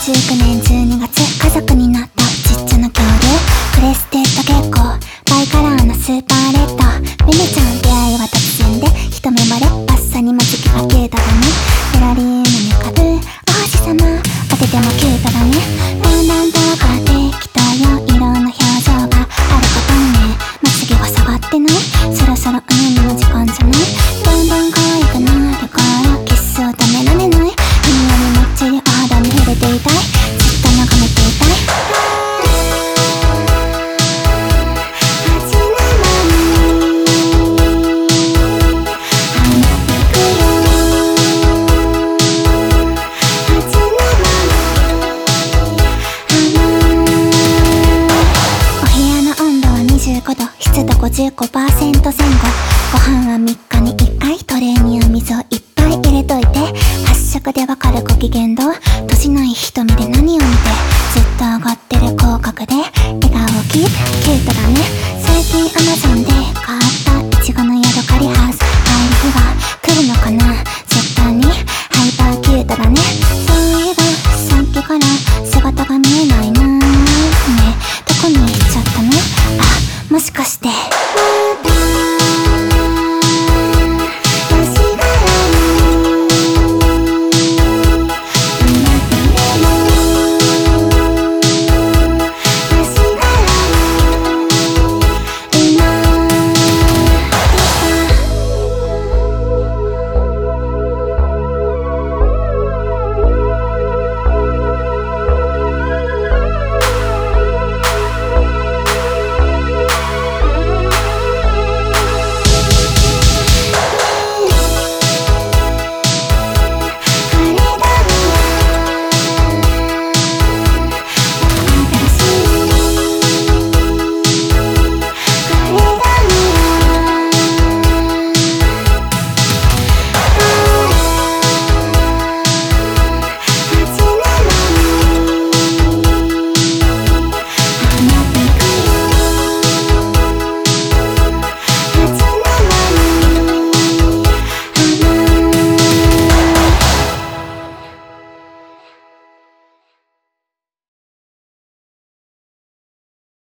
2019年12月家族になったちっちゃな恐竜クレステッドゲッコーバイカラーのスーパーレッドメメちゃん出会いは突然で一目惚れバッサに間近が消えただねフェラリーヌに浮かぶお星様当ててもキュートだねだんだんと分かってきたよ色の表情があることにねまつげが下がってないそろそろ海の時間じゃないどんどん可愛くなるからキスを止められないひんやりもっちりお肌に触れていたいずっと眺めていたい25度湿度55%前後ご飯は3日に1回トレーには水をいっぱい入れといて発色でわかるご機嫌度閉じない瞳で何を見てずっと上がってる口角で笑顔をキープキュートだね最近 Amazon で買ったイチゴのヤドカリハウス入る日は来るのかな絶対にハイパーキュートだね